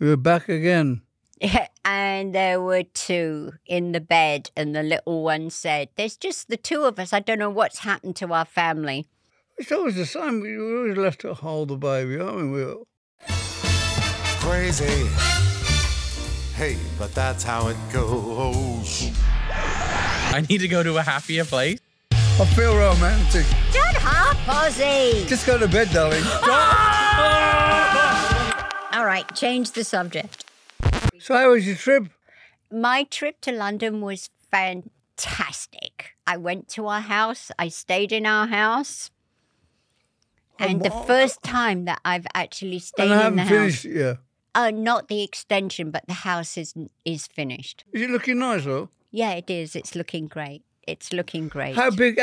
We're back again. And there were two in the bed, and the little one said, "There's just the two of us. I don't know what's happened to our family." It's always the same. We always left to hold the baby, aren't we? Crazy. Hey, but that's how it goes. I need to go to a happier place. I feel romantic. Shut up, Ozzy! Just go to bed, darling. All right, change the subject. So how was your trip? My trip to London was fantastic. I went to our house. I stayed in our house. And the first time that I've actually stayed And I in the haven't house. finished it yet. Not the extension, but the house is finished. Is it looking nice, though? Yeah, it is. It's looking great. It's looking great. How big?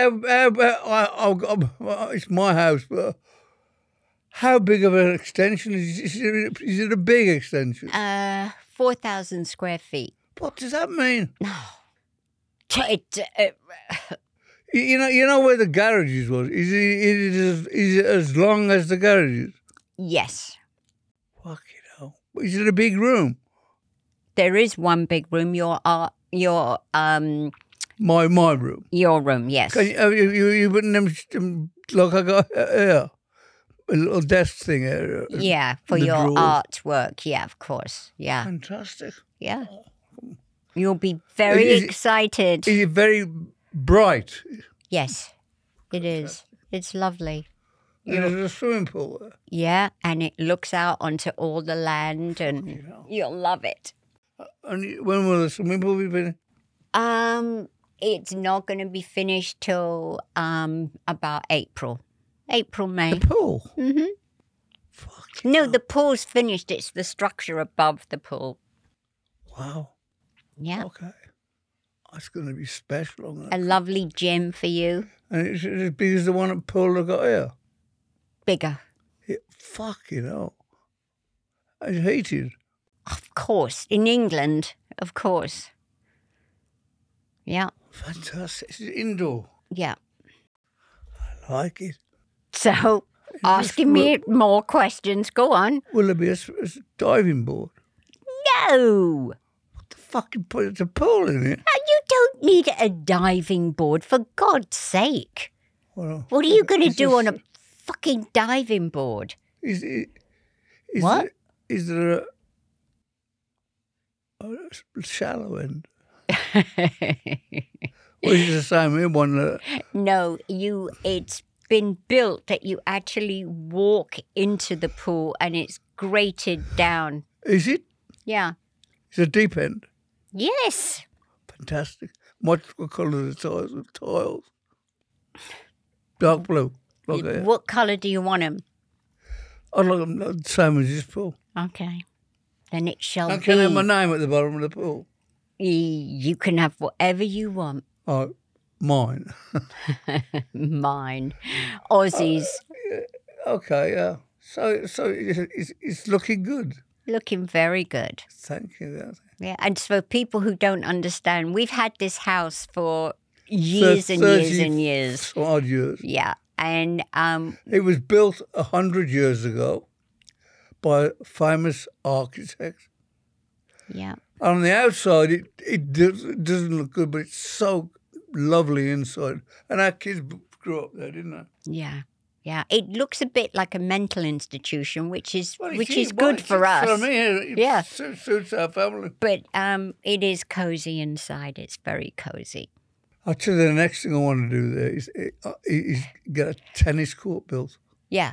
It's my house, but how big of an extension is it? A big extension? 4,000 square feet. What does that mean? It, You know where the garages was. Is it as long as the garages? yes. Fuck it hell. Is it a big room? There is one big room. My room. Your room, yes. Can you put them like I got here, a little desk thing here. Yeah, for the your drawers. artwork. Yeah, of course. Yeah, Fantastic. yeah. You'll be very Is it- excited. Is it very bright? Yes, it is. It's lovely. And there's a swimming pool there. Yeah, and it looks out onto all the land, and you'll love it. And when will the swimming pool be finished? It's not going to be finished till about April, May. The pool? Mm-hmm. Fuck. No, the pool's finished. It's the structure above the pool. Wow. Yeah, Okay. That's going to be special. a lovely gym for you. And it's as big as the one at pool I got here. Bigger. Fuck, It's heated. Of course. In England, of course. Yeah, Fantastic. It's indoor. yeah. I like it. So, asking me more questions. Go on. Will there be a diving board? No! The fucking put a pool in it. You don't need a diving board, for God's sake. Well, What are you going to is do this- on a fucking diving board? Is What? Is there a shallow end? Or is it the same one? No, it's been built that you actually walk into the pool and it's grated down. Is it? Yeah. It's a deep end. Yes. Fantastic. What colour are the tiles? Dark blue. Like that. What colour do you want them? I like them the same as this pool. Okay. Then it shall I be. can have my name at the bottom of the pool. You can have whatever you want. Oh, mine. Mine. Aussies. Okay, yeah. So it's looking good. Looking very good. Thank you. Yeah. And for people who don't understand, we've had this house for years and years and years. Odd years. Yeah. And It was built 100 years ago by famous architects. yeah. On the outside, it doesn't look good, but it's so lovely inside. And our kids grew up there, didn't they? Yeah. Yeah. It looks a bit like a mental institution, which is Well, which it is good it's for us. For me, it Yeah. suits our family. But it is cozy inside. It's very cozy. I'll tell you the next thing I want to do there is get a tennis court built. Yeah.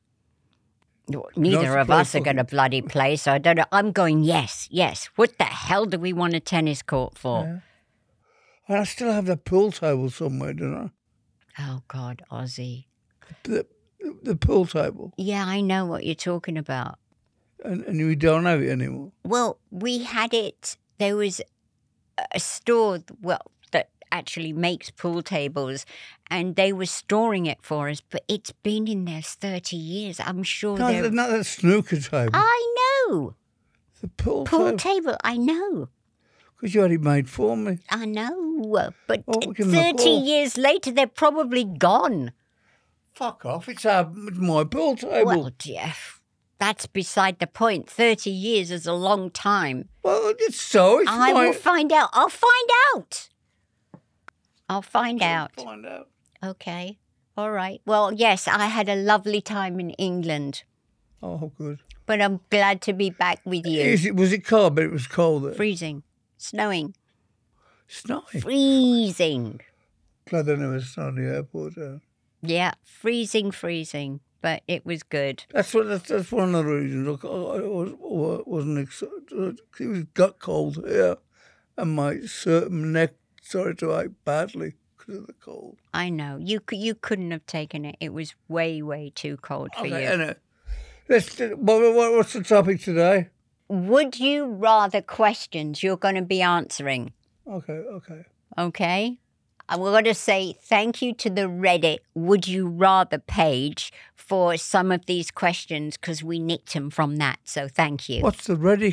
Neither of us are going to bloody play, so I don't know. I'm going, yes. What the hell do we want a tennis court for? Yeah. And I still have that pool table somewhere, don't I? Oh, God, Ozzy. The pool table. Yeah, I know what you're talking about. And we don't have it anymore. Well, we had it. There was a store, that actually makes pool tables, and they were storing it for us, but it's been in there 30 years. I'm sure No, they're... not that snooker table. I know. The pool Pool table. table, I know. Because you had it made for me. I know. But Oh, we can look 30 all. years later, they're probably gone. Fuck off. It's my pool table. Well, Jeff, That's beside the point. 30 years is a long time. Well, it's so. It's I will my- find out. I'll find out. I'll find out. Find out. Okay. All right. Well, yes, I had a lovely time in England, Oh, good. but I'm glad to be back with you. Was it cold? But it was cold there. Freezing, snowing, Snowing. freezing. Glad they never snowed in the airport. Yeah, freezing, but it was good. That's one of the reasons. Look, I wasn't excited. It got cold here, and my certain neck started to ache badly because of the cold. I know. You couldn't have taken it. It was way too cold for Okay, you. anyway, what's the topic today? Would you rather questions you're going to be answering? Okay. Okay? And we're going to say thank you to the Reddit Would You Rather page for some of these questions because we nicked them from that. So thank you. What's the ready?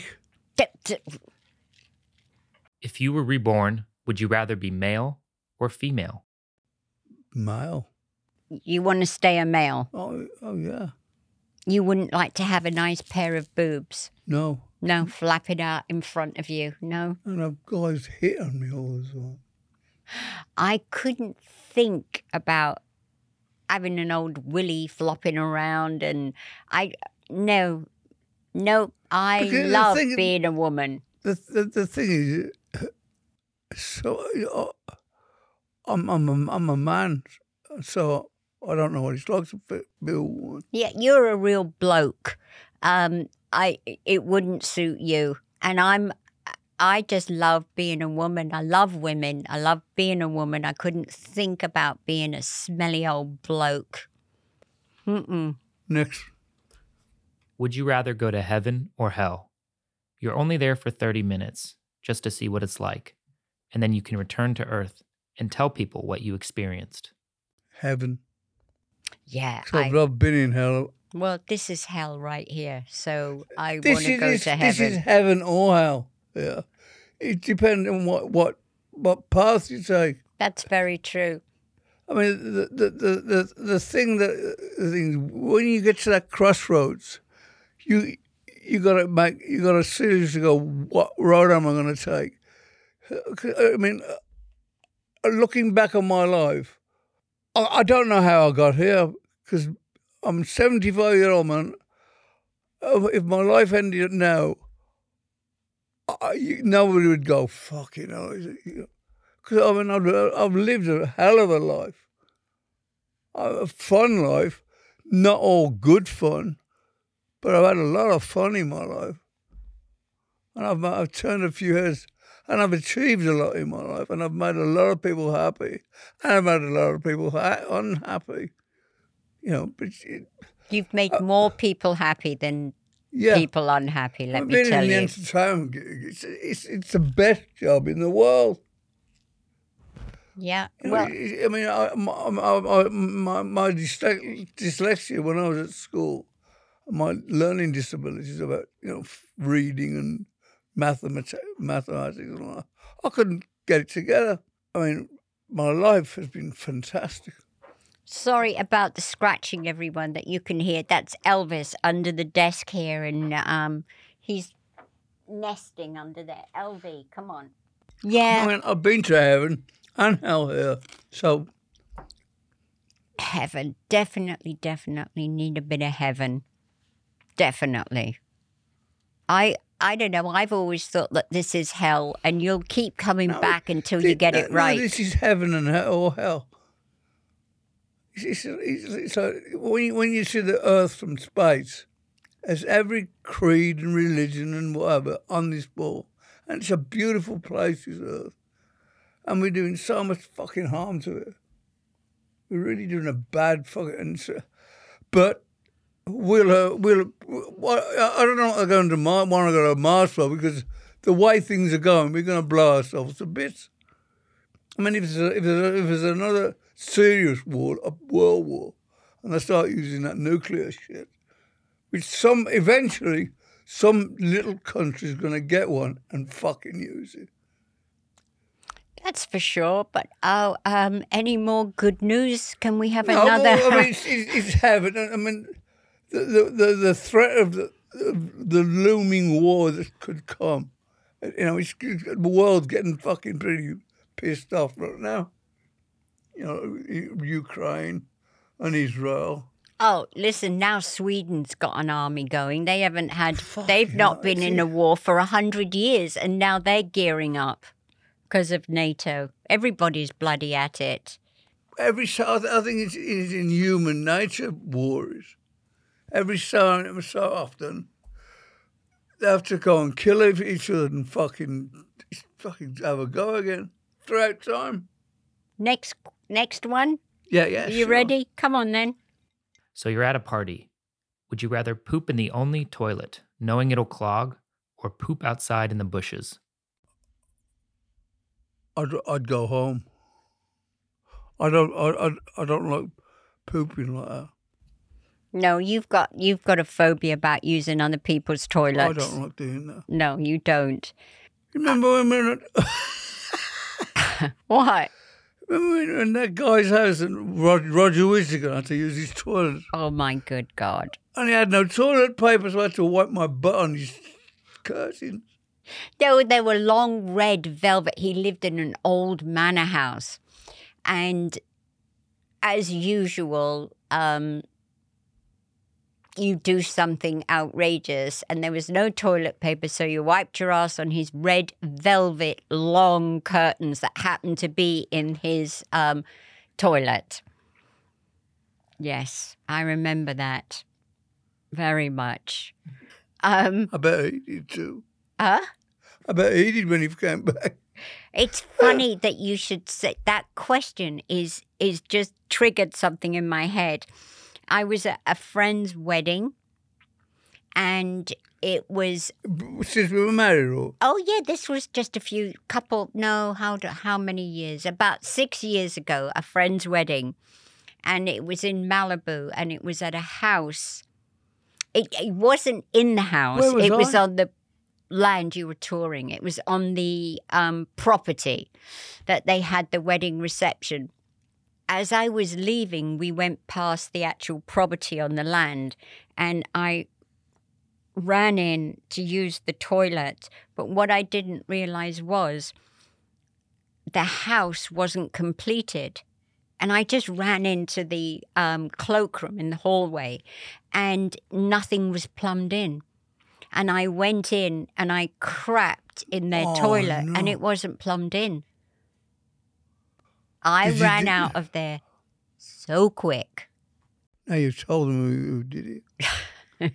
If you were reborn, would you rather be male or female? Male. You want to stay a male. Oh yeah. You wouldn't like to have a nice pair of boobs. No. No, flap it out in front of you. No. And I've guys hit on me all the time. I couldn't think about having an old willy flopping around and no, I Because the love thing- being a woman. The thing is, so I'm a man, so I don't know what it's like to be a woman. Yeah, you're a real bloke. It wouldn't suit you. And I just love being a woman. I love women. I love being a woman. I couldn't think about being a smelly old bloke. Next. Would you rather go to heaven or hell? You're only there for 30 minutes just to see what it's like, and then you can return to Earth and tell people what you experienced. Heaven. Yeah. So I've been in hell. Well, this is hell right here. So I This want to go to This is heaven. heaven or hell. Yeah. It depends on what path you take. That's very true. I mean, the thing when you get to that crossroads, you gotta seriously go, what road am I going to take? I mean, looking back on my life, I don't know how I got here because I'm a 75-year-old man. If my life ended now, nobody would go, fuck, because I mean, I've lived a hell of a life, a fun life, not all good fun, but I've had a lot of fun in my life, and I've turned a few heads, and I've achieved a lot in my life, and I've made a lot of people happy, and I've made a lot of people unhappy, But You've made more people happy than yeah, people unhappy, let I've me been tell in the you. entertainment gig. It's the best job in the world. Yeah. Well, Well, I mean, my dyslexia when I was at school, my learning disabilities about reading and mathematics and all that, I couldn't get it together. I mean, my life has been fantastic. sorry about the scratching, everyone, that you can hear. That's Elvis under the desk here, and he's nesting under there. LV, come on. I Yeah, mean, I've been to heaven and hell here, so heaven. Definitely need a bit of heaven. Definitely. I don't know. I've always thought that this is hell, and you'll keep coming back until you get it right. No, this is heaven and or hell. So when you see the earth from space, there's every creed and religion and whatever on this ball. And it's a beautiful place, this earth. And we're doing so much fucking harm to it. We're really doing a bad fucking... But I don't know what they're going to want to go to Mars for, because the way things are going, we're going to blow ourselves to bits. I mean, if there's another serious war, a world war, and they start using that nuclear shit, which eventually some little country's going to get one and fucking use it. That's for sure. But any more good news? Can we have No, another? well, I mean, it's heaven. I mean, the threat of the looming war that could come. You know, the world's getting fucking pretty pissed off right now. You know, Ukraine and Israel. Oh, listen, now Sweden's got an army going. They've not been in a war for 100 years, and now they're gearing up because of NATO. Everybody's bloody at it. I think it's in human nature, wars. Every so often, they have to go and kill each other and fucking have a go again throughout time. Next one? Yeah. Are you ready? Come on then. So you're at a party. Would you rather poop in the only toilet, knowing it'll clog, or poop outside in the bushes? I'd go home. I don't like pooping like that. No, you've got a phobia about using other people's toilets. I don't like doing that. No, you don't. Remember when we were What? in that guy's house and Roger Whittaker had to use his toilet. Oh my good God. And he had no toilet paper, so I had to wipe my butt on his curtains. They were long red velvet. He lived in an old manor house. And as usual, you do something outrageous and there was no toilet paper, so you wiped your ass on his red velvet long curtains that happened to be in his toilet. Yes, I remember that very much. I bet he did too. Huh? I bet he did when he came back. It's funny that you should say that question is just triggered something in my head. I was at a friend's wedding and it was... Since we were married or? Oh, yeah, this was just how many years? About 6 years ago, a friend's wedding. And it was in Malibu and it was at a house. It wasn't in the house. Where was I? On the land you were touring. It was on the property that they had the wedding reception. As I was leaving, we went past the actual property on the land and I ran in to use the toilet. But what I didn't realize was the house wasn't completed. And I just ran into the cloakroom in the hallway and nothing was plumbed in. And I went in and I crapped in their toilet and it wasn't plumbed in. I ran out of there so quick. Now you told him who did it.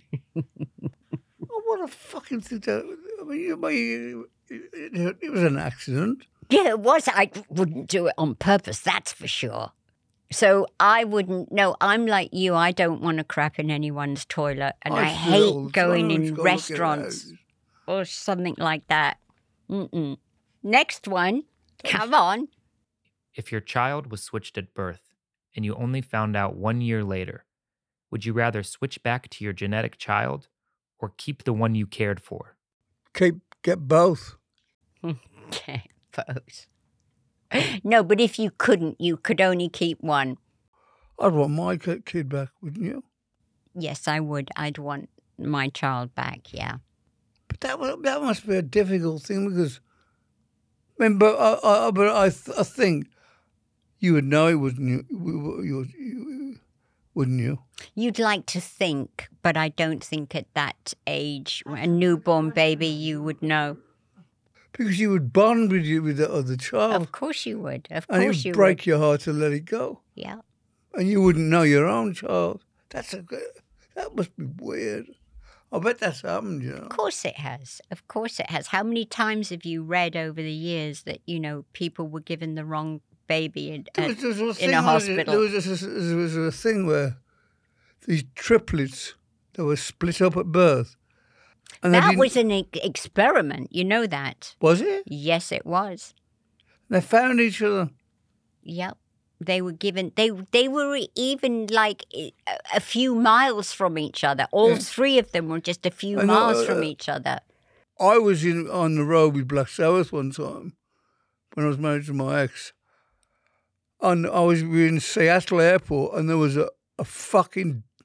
Oh, what a fucking thing I mean, it was an accident. Yeah, it was. I wouldn't do it on purpose, that's for sure. So I wouldn't. No, I'm like you. I don't want to crap in anyone's toilet. And I hate going in restaurants or something like that. Mm-mm. Next one. Come on. If your child was switched at birth and you only found out 1 year later, would you rather switch back to your genetic child or keep the one you cared for? Get both. Get both. No, but if you couldn't, you could only keep one. I'd want my kid back, wouldn't you? Yes, I would. I'd want my child back, yeah. But that must be a difficult thing because, I mean, but I think you would know it, wouldn't you? Wouldn't you? You'd like to think, but I don't think at that age, a newborn baby, you would know. Because you would bond with the other child. Of course you would. Of course and you would. it would break your heart to let it go. Yeah. And you wouldn't know your own child. That must be weird. I bet that's happened, you know. Of course it has. Of course it has. How many times have you read over the years that, people were given the wrong baby in a hospital? There was a thing where these triplets that were split up at birth. And that was an experiment. You know that. Was it? Yes, it was. They found each other. Yep. They were given, they were even like a few miles from each other. All three of them were just a few miles from each other. I was on the road with Black Sabbath one time when I was married to my ex. And we were in Seattle airport and there was a fucking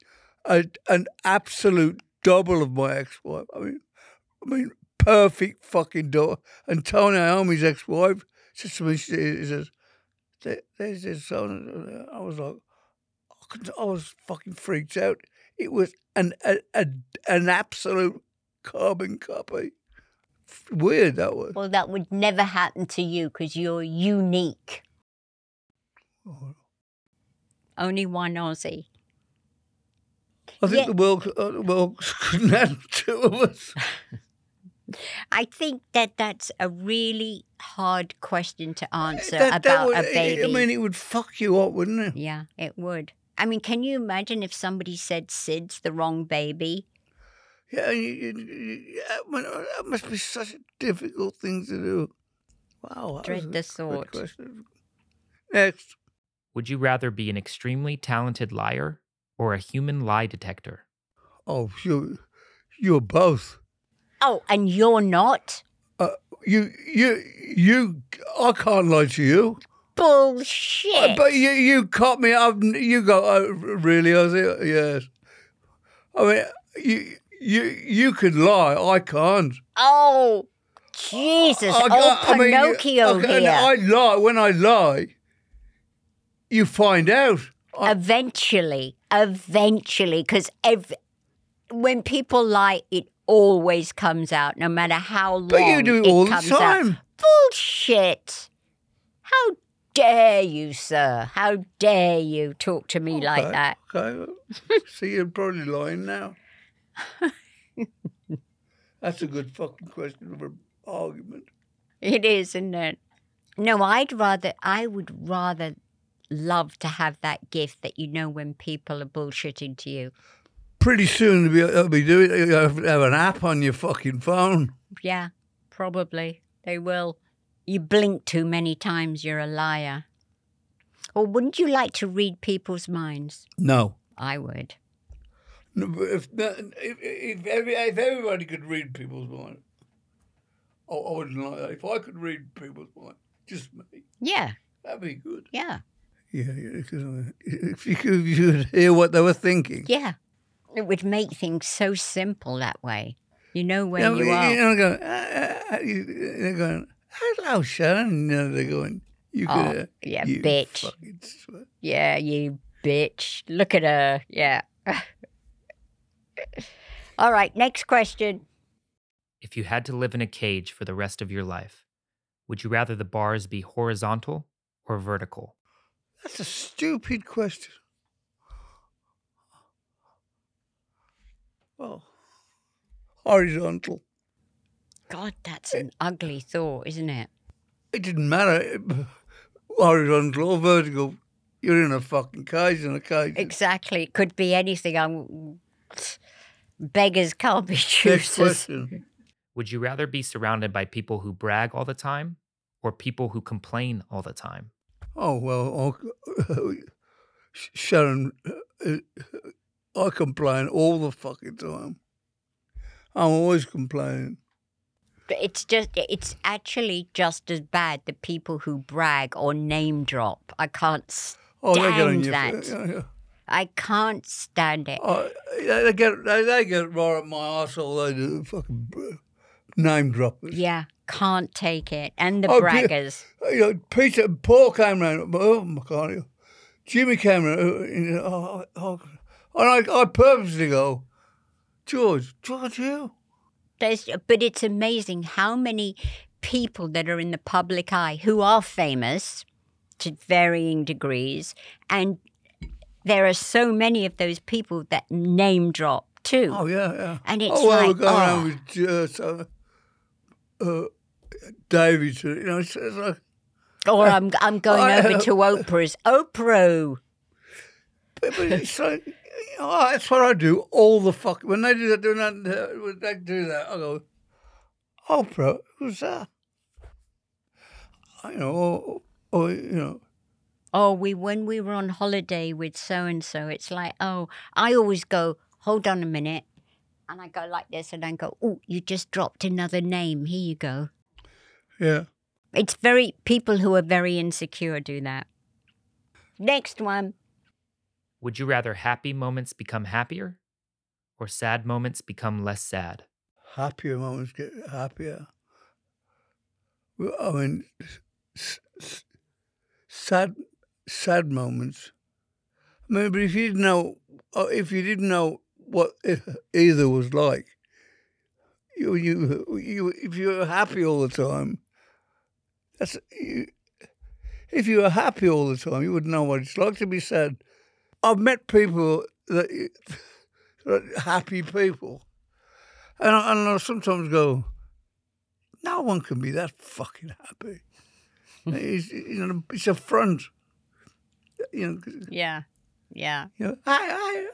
an absolute double of my ex-wife. I mean, perfect fucking daughter. And Tony Iommi's ex-wife says to me, she says, "There's this son." I was like, I was fucking freaked out. It was an absolute carbon copy. Weird that was. Well, that would never happen to you because you're unique. Oh. Only one Aussie. I think Yeah. the world couldn't handle two of us. I think that's a really hard question to answer That about would, a baby. I mean, it would fuck you up, wouldn't it? Yeah, it would. I mean, can you imagine if somebody said Sid's the wrong baby? Yeah, I mean, that must be such a difficult thing to do. Wow. that Dread was the a good thought. question. Next. Would you rather be an extremely talented liar or a human lie detector? Oh, you're both. Oh, and you're not? You, I can't lie to you. Bullshit. But you caught me up. You go, oh, really? I said, yes. I mean, you can lie. I can't. Oh, Jesus. Pinocchio here. I lie. When I lie, you find out. Eventually, because when people lie, it always comes out, no matter how long But you do it all the comes time. out. Bullshit. How dare you, sir? How dare you talk to me like that? Okay. See, you're probably lying now. That's a good fucking question of an argument. It is, isn't it? No, I would rather love to have that gift that you know when people are bullshitting to you. Pretty soon they'll be doing. You have an app on your fucking phone. Yeah, probably. They will. You blink too many times, you're a liar. Or wouldn't you like to read people's minds? No. I would. No, but if everybody could read people's minds, I wouldn't like that. If I could read people's minds, just me, Yeah, that'd be good. yeah, Yeah, because if you could hear what they were thinking. yeah. It would make things so simple that way. You know where you You are. know, they're going, hello, Sharon. You know, they're going, you Oh, could, yeah, you bitch. fucking swear. Yeah, you bitch. Look at her. Yeah. All right, next question. If you had to live in a cage for the rest of your life, would you rather the bars be horizontal or vertical? That's a stupid question. Oh, horizontal. God, that's an ugly thought, isn't it? It didn't matter. Horizontal or vertical. You're in a fucking cage in a cage. Exactly. It could be anything. Beggars can't be Next choosers. question. Would you rather be surrounded by people who brag all the time or people who complain all the time? Oh, well, Sharon, I complain all the fucking time. I'm always complaining. But it's actually just as bad, the people who brag or name drop. I can't Oh, they get on stand your that. yeah. I can't stand it. Oh, they get right up my arsehole. They do fucking name droppers. Yeah, can't take it. And the Oh, braggers. You know, Paul came round. Oh my God, Jimmy came round. And I purposely go, George, you. But it's amazing how many people that are in the public eye who are famous to varying degrees, and there are so many of those people that name drop too. Oh yeah. And it's we're like, going around with David. You know, it's like. Or I'm going over to Oprah's. Oprah. But it's like, that's what I do all the fuck. When they do that, when they do that, I go, Oprah, who's that? You know, or you know. Oh, when we were on holiday with so-and-so, it's like, oh, I always go, hold on a minute. And I go like this and I go, oh, you just dropped another name. Here you go. Yeah. People who are very insecure do that. Next one. Would you rather happy moments become happier or sad moments become less sad? Happier moments get happier. Well, I mean, s- s- sad moments. I mean, but if you didn't know what either was like, if you were happy all the time, if you were happy all the time, you wouldn't know what it's like to be sad. I've met people that happy people, and I sometimes go, no one can be that fucking happy. It's a front. Yeah. Hi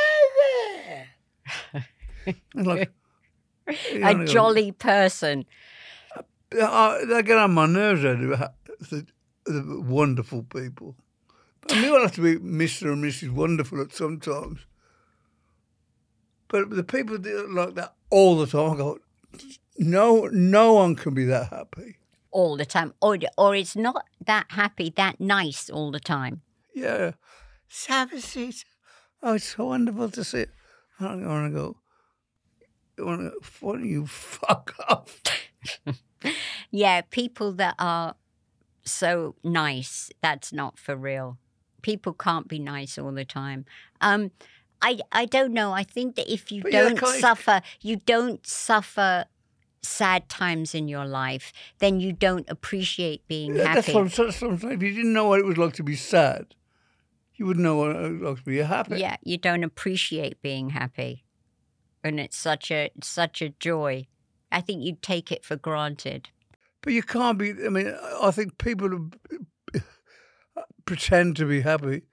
there. And like, A jolly person. they get on my nerves. The wonderful people. I mean, we'll have to be Mr. and Mrs. Wonderful at some times. But the people that are like that all the time, I go, no one can be that happy. All the time. Or it's not that happy, that nice all the time. Yeah. Have a seat. Oh, it's so wonderful to see. I want to go, why don't you fuck off? Yeah, people that are so nice, that's not for real. People can't be nice all the time. I don't know. I think that if you But yeah, you don't suffer sad times in your life, then you don't appreciate being Yeah, happy. that's what I'm saying. If you didn't know what it was like to be sad, you wouldn't know what it was like to be happy. Yeah, you don't appreciate being happy. And it's such a joy. I think you take it for granted. But you can't be. I mean, I think people who pretend to be happy.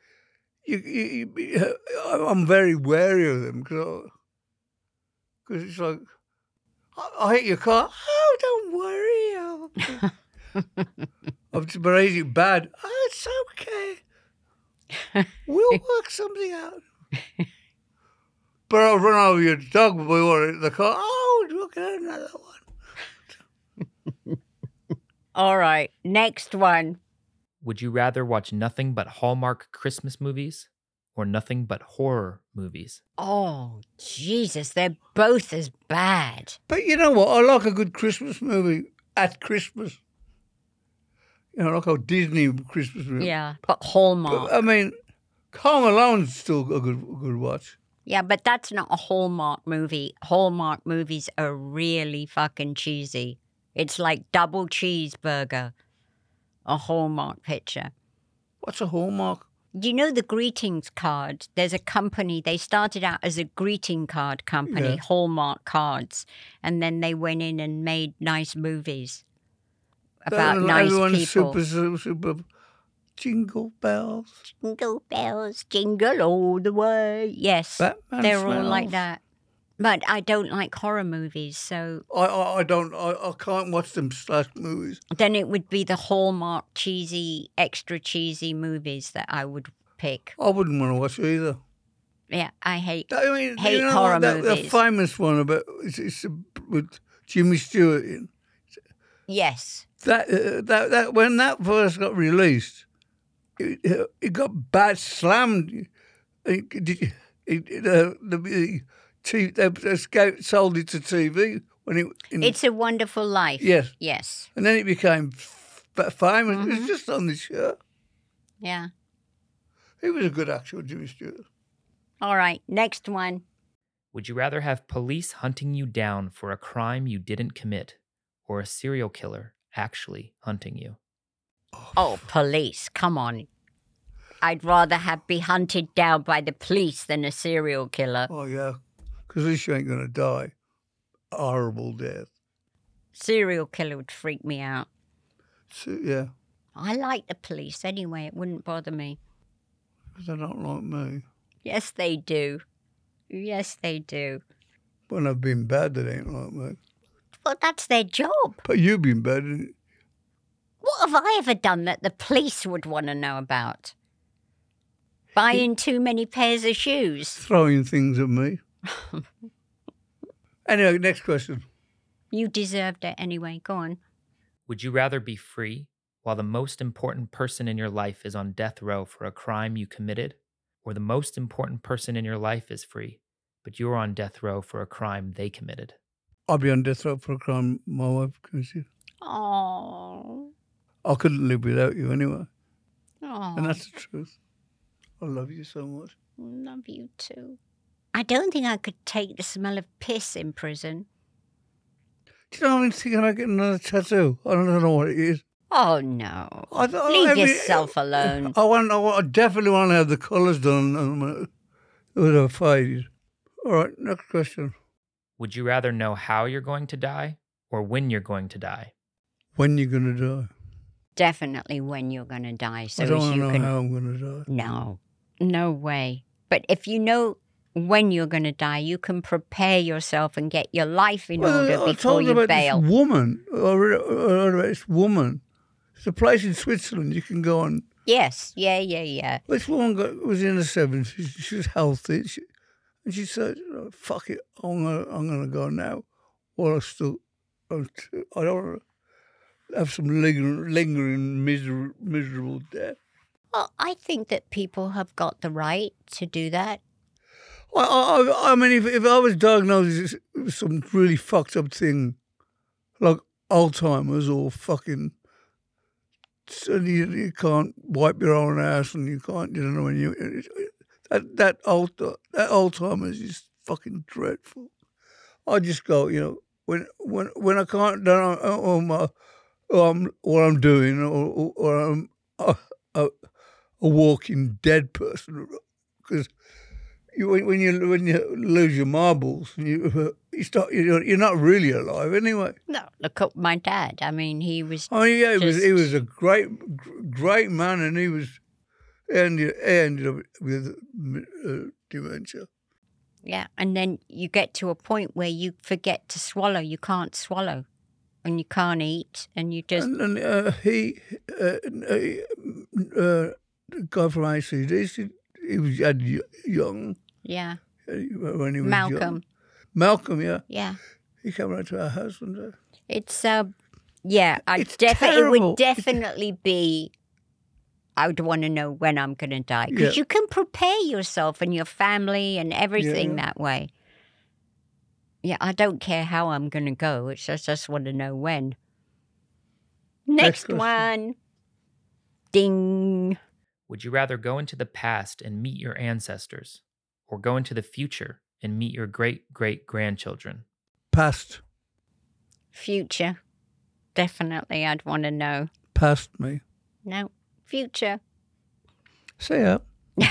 I'm very wary of them because it's like, I hit your car. Oh, don't worry. But I hit it bad. Oh, it's okay. We'll work something out. But I'll run over your dog before you want to hit the car. Oh, look at another one. All right, next one. Would you rather watch nothing but Hallmark Christmas movies or nothing but horror movies? Oh, Jesus, they're both as bad. But you know what? I like a good Christmas movie at Christmas. You know, like a Disney Christmas movie. Yeah, but Hallmark. But, I mean, Home Alone's still a good watch. Yeah, but that's not a Hallmark movie. Hallmark movies are really fucking cheesy. It's like double cheeseburger, a Hallmark picture. What's a Hallmark? You know the greetings card? There's a company, they started out as a greeting card company, Yeah. Hallmark Cards, and then they went in and made nice movies about nice Everyone's people. super jingle bells. Jingle bells, jingle all the way. Yes, Batman they're all like smells. that. But I don't like horror movies, so I can't watch them slash movies. then it would be the Hallmark cheesy, extra cheesy movies that I would pick. I wouldn't want to watch it either. Yeah, I hate. I mean, Hate you know horror the movies. famous one about it's with Jimmy Stewart in. Yes. That when that first got released, it got bad slammed. They sold it to TV when It's a Wonderful Life. Yes. Yes. and then it became famous. It was just on the show. Yeah. He was a good actor, Jimmy Stewart. All right. Next one. Would you rather have police hunting you down for a crime you didn't commit or a serial killer actually hunting you? Oh, police. Come on. I'd rather be hunted down by the police than a serial killer. Oh yeah, because at least you ain't gonna die a horrible death. Serial killer would freak me out. So, yeah, I like the police anyway. It wouldn't bother me. because they don't like me. Yes, they do. Yes, they do. When I've been bad, they ain't like me. Well, that's their job. But you've been bad, and What have I ever done that the police would want to know about? Buying too many pairs of shoes. throwing things at me. Anyway, next question. You deserved it anyway. Go on. Would you rather be free while the most important person in your life is on death row for a crime you committed, or the most important person in your life is free, but you're on death row for a crime they committed? I'd be on death row for a crime my wife committed. Oh. I couldn't live without you anyway. Oh. And that's the truth. I love you so much. Love you too. I don't think I could take the smell of piss in prison. Do you know, I've been thinking about getting another tattoo. I don't know what it is. Oh, no. I Leave yourself alone. I definitely want to have the colours done. It would have faded. All right, next question. Would you rather know how you're going to die or when you're going to die? When you're going to die? Definitely when you're going to die. So I don't as want you to know can. how I'm going to die. No way. But if you know when you're going to die, you can prepare yourself and get your life in order I before told you about bail. this woman. I read about this woman. It's a place in Switzerland you can go on. Yes. Yeah. This woman was in her 70s. She was healthy. And she said, fuck it, I'm gonna go now. While I don't want to have some lingering miserable death. Well, I think that people have got the right to do that. I mean, if I was diagnosed with some really fucked up thing, like Alzheimer's or fucking, and you can't wipe your own ass and you can't, you know, when you that Alzheimer's is fucking dreadful. I just go, you know, when I can't do what I'm doing, or I'm a walking dead person, because when you lose your marbles, you start, you're not really alive anyway. No, look at my dad. I mean, he was. Oh yeah, he was a great man, and he ended up with dementia. Yeah, and then you get to a point where you forget to swallow. You can't swallow, and you can't eat, and you just. And the guy from ACDC, he was young. Yeah. When he was Malcolm. young. Malcolm, yeah. Yeah. He came around to our house one day. It's yeah. It's It terrible. would definitely be. I would want to know when I'm going to die because Yeah. you can prepare yourself and your family and everything Yeah. that way. Yeah, I don't care how I'm going to go. It's just want to know when. Next question. one. Ding. Would you rather go into the past and meet your ancestors or go into the future and meet your great-great-grandchildren? Past Future. Definitely, I'd want to know. past me. No, future. Say up.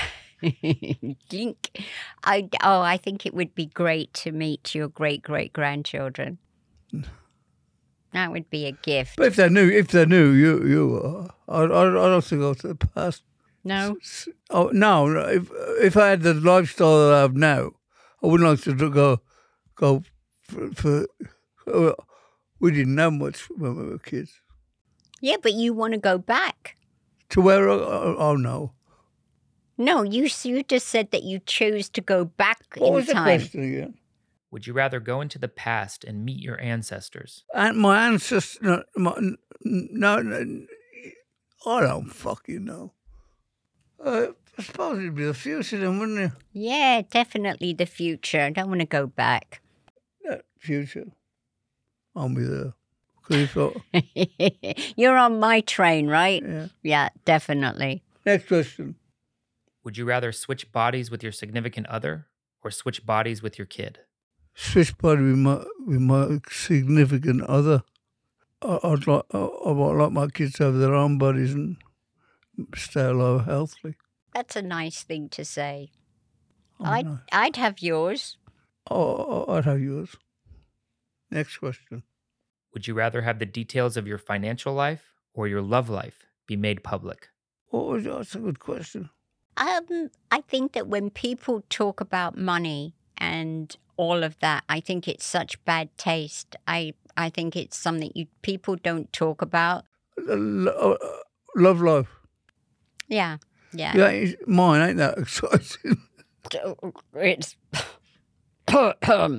Dink. I think it would be great to meet your great-great-grandchildren. That would be a gift. But if they knew you, I don't think I'll to the past. No? Oh no! If I had the lifestyle that I have now, I wouldn't like to go for. We didn't have much when we were kids. Yeah, but you want to go back. To where? Oh no! No, you just said that you choose to go back What in was the time. question again? Would you rather go into the past and meet your ancestors? And my ancestors, no, I don't fucking know. I suppose it'd be the future then, wouldn't it? Yeah, definitely the future. I don't want to go back. That future. I'll be there. 'Cause You're on my train, right? yeah. Yeah, definitely. Next question. Would you rather switch bodies with your significant other or switch bodies with your kid? Switch body with my significant other. I'd like my kids to have their own bodies and stay alive healthily. That's a nice thing to say. Oh, no. I'd have yours. I'd have yours. Next question. Would you rather have the details of your financial life or your love life be made public? That's a good question. I think that when people talk about money and all of that, I think it's such bad taste. I think it's something people don't talk about. Love life. Yeah. Yeah, mine ain't that exciting. It's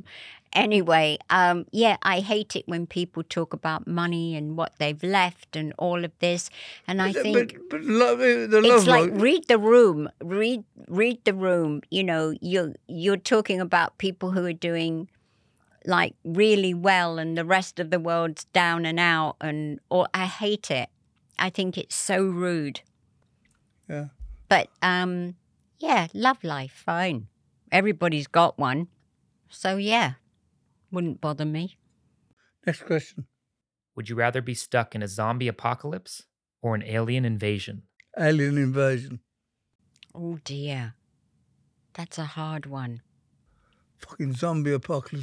Anyway, yeah, I hate it when people talk about money and what they've left and all of this. And I think but the it's love like life, read the room, read the room. You know, you're talking about people who are doing like really well, and the rest of the world's down and out. Or I hate it. I think it's so rude. yeah. But yeah, love life, fine. Everybody's got one, so yeah. Wouldn't bother me. Next question. Would you rather be stuck in a zombie apocalypse or an alien invasion? Alien invasion. Oh dear. That's a hard one. Fucking zombie apocalypse.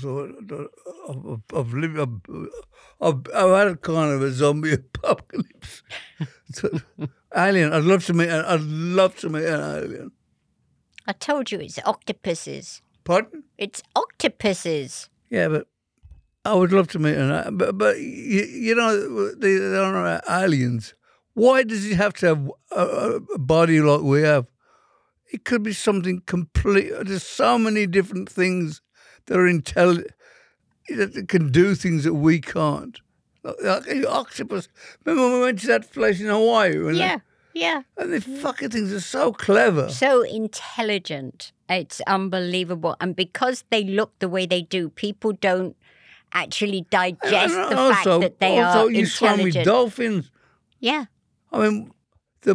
I've had a kind of a zombie apocalypse. Alien. I'd love to meet an alien. I told you it's octopuses. Pardon? It's octopuses. Yeah, but I would love to meet an. But you know, they are aliens. Why does he have to have a body like we have? It could be something complete. There's so many different things that are intelligent, that can do things that we can't. Like the octopus. Remember when we went to that place in Hawaii? Yeah. And the fucking things are so clever. So intelligent. It's unbelievable. And because they look the way they do, people don't actually digest And the fact that they are also, you swam with intelligent. dolphins. Yeah. I mean, the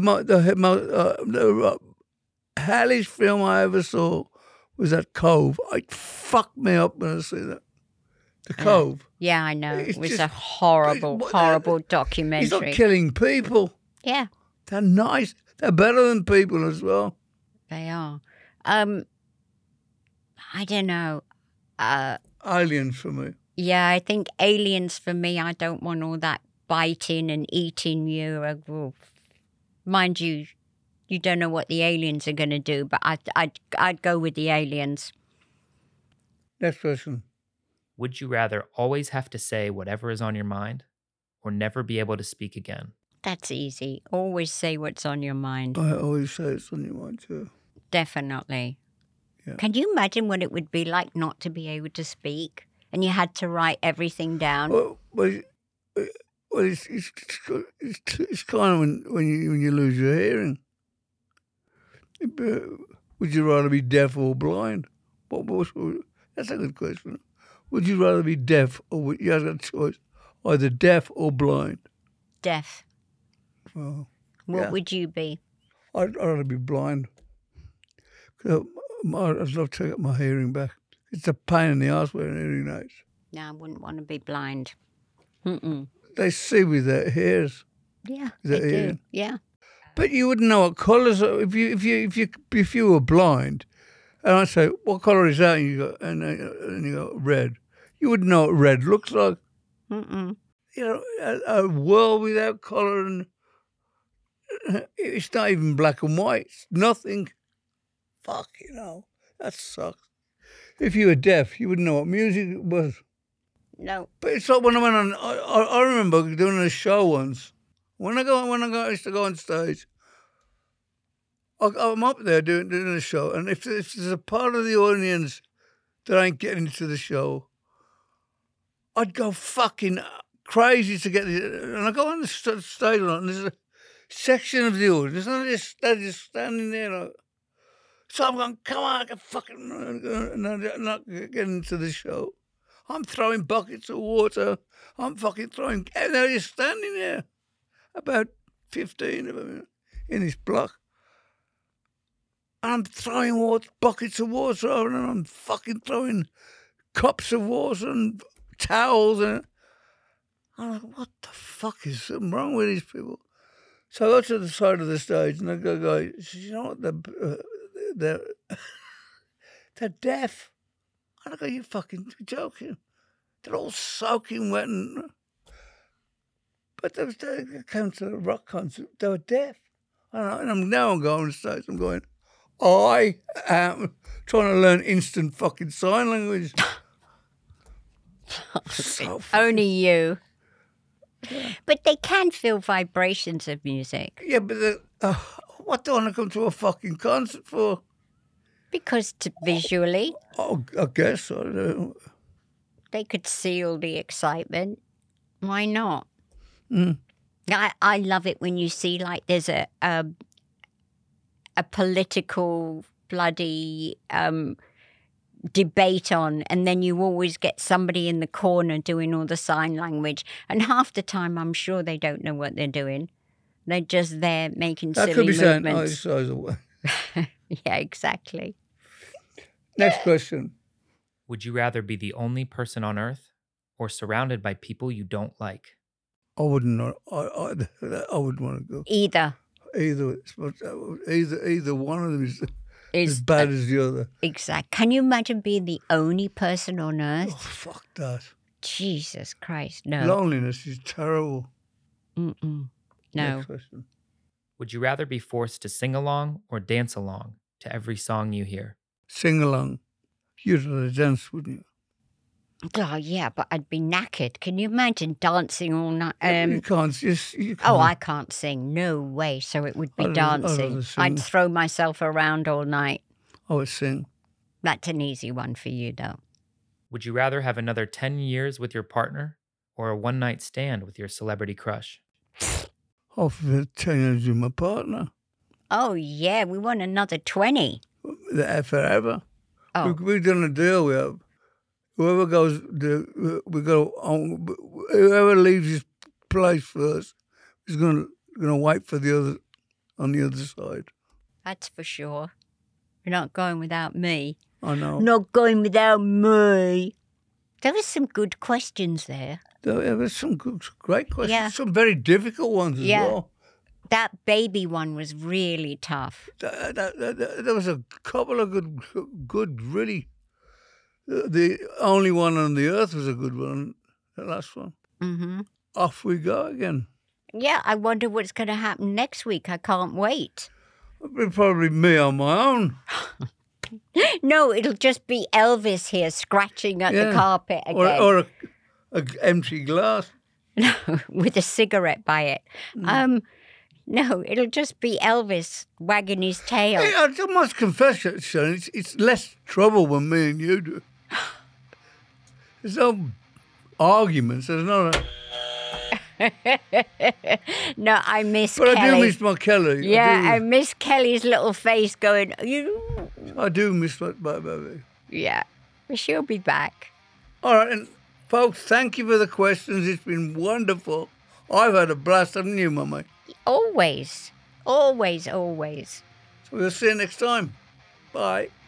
hellish film I ever saw was that Cove. It fucked me up when I see that. The Cove. Yeah, I know. It's It was just- a horrible, it's- horrible He's not documentary. killing people. Yeah, They're nice. They're better than people as well. they are. I don't know. Aliens for me. Yeah, I think aliens for me. I don't want all that biting and eating you. Mind you, you don't know what the aliens are going to do, but I'd go with the aliens. Next question. Would you rather always have to say whatever is on your mind or never be able to speak again? That's easy. Always say what's on your mind. I always say it's on your mind too. Definitely. Yeah. Can you imagine what it would be like not to be able to speak and you had to write everything down? Well, it's kind of when you lose your hearing. Would you rather be deaf or blind? That's a good question. Would you rather be deaf or you have a choice, either deaf or blind? Deaf. Well, What yeah. would you be? I'd rather be blind. I'd love to get my hearing back. It's a pain in the ass wearing hearing aids. No, I wouldn't want to be blind. Mm-mm. They see with their ears. Yeah, Is that they do. it? Yeah. But you wouldn't know what colours. If you were blind, and I say, "What colour is that?" and you go red. You wouldn't know what red looks like. Mm-mm. You know, a world without colour, and it's not even black and white. It's nothing. Fuck, that sucks. If you were deaf, you wouldn't know what music was. No. But it's like when I went on. I remember doing a show once. I used to go on stage. I'm up there doing a show, and if there's a part of the audience that ain't getting into the show, I'd go fucking crazy to get the. And I go on the stage, and there's a section of the audience, and they're just standing there. Like, so I'm going, come on, I can fucking, and I'm not getting into the show. I'm throwing buckets of water. I'm fucking throwing, and they're just standing there. About 15 of them in this block. And I'm throwing buckets of water over, and I'm fucking throwing cups of water and towels. And I'm like, what the fuck is something wrong with these people? So I go to the side of the stage, and I go, you know what, they're deaf. And I go, you fucking joking. They're all soaking wet. But they came to the rock concert, they were deaf. And I'm going on stage, I'm going, I am trying to learn instant fucking sign language. So Only you. Yeah. But they can feel vibrations of music. Yeah, but what do I want to come to a fucking concert for? Because visually. Oh, I guess. I don't know. They could seal the excitement. Why not? Mm. I love it when you see like there's a political bloody debate on, and then you always get somebody in the corner doing all the sign language, and half the time I'm sure they don't know what they're doing. They're just there making That silly could be saying, movements. his size away. Yeah, exactly. Next question. Would you rather be the only person on earth or surrounded by people you don't like? I wouldn't know. I wouldn't want to go. Either Either one of them is as is bad as the other. exact. Can you imagine being the only person on Oh, earth? fuck that. Jesus Christ, no. Loneliness is terrible. Mm-mm. No. Next question. Would you rather be forced to sing along or dance along to every song you hear? Sing along. You'd have to dance, wouldn't you? Oh, yeah, but I'd be knackered. Can you imagine dancing all night? You can't. You can't. Oh, I can't sing. No way. So it would be I'd rather dancing. sing. I'd throw myself around all night. I would sing. That's an easy one for you, though. Would you rather have another 10 years with your partner or a one-night stand with your celebrity crush? I'll for 10 years with my partner. Oh, yeah, we want another 20. Forever. Oh, We've done a deal. We have. Whoever goes, we go on. Whoever leaves his place first is going to wait for the other on the other side. that's for sure. You're not going without me. I know. Not going without me. There were some good questions there. There was some great questions. Yeah. Some very difficult ones as Yeah. well. That baby one was really tough. There was a couple of good, really. The only one on the earth was a good one. The last one. Mm-hmm. Off we go again. Yeah, I wonder what's going to happen next week. I can't wait. It'll be probably me on my own. No, it'll just be Elvis here scratching at the Yeah. carpet again. Or a empty glass. With a cigarette by it. No, it'll just be Elvis wagging his tail. Hey, I must confess, Sharon, it's less trouble when me and you do. There's no arguments. There's not. No, I miss But Kelly. I do miss my Kelly. Yeah, I miss Kelly's little face going, you. I do miss my baby. Yeah, but she'll be back. All right, and folks, thank you for the questions. It's been wonderful. I've had a blast, haven't you, Mummy? Always, always, always. So we'll see you next time. Bye.